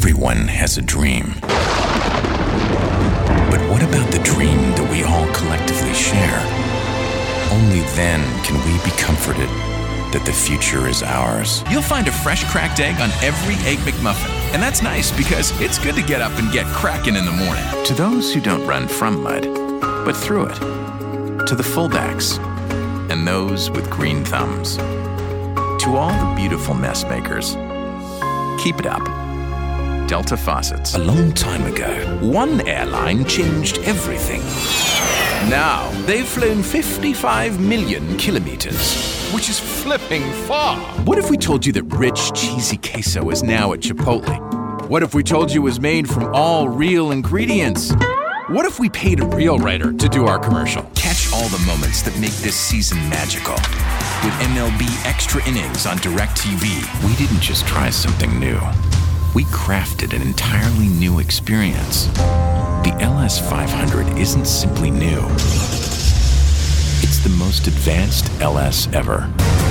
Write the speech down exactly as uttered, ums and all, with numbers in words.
Everyone has a dream. But what about the dream that we all collectively share? Only then can we be comforted that the future is ours. You'll find a fresh cracked egg on every Egg McMuffin. And that's nice because it's good to get up and get cracking in the morning. To those who don't run from mud, but through it. To the fullbacks and those with green thumbs. To all the beautiful mess makers, keep it up. Delta Faucets. A long time ago, one airline changed everything. Now, they've flown fifty-five million kilometers, which is flipping far. What if we told you that rich, cheesy queso is now at Chipotle? What if we told you it was made from all real ingredients? What if we paid a real writer to do our commercial? Catch all the moments that make this season magical. With M L B Extra Innings on DirecTV. We didn't just try something new. We crafted an entirely new experience. The L S five hundred isn't simply new. It's the most advanced L S ever.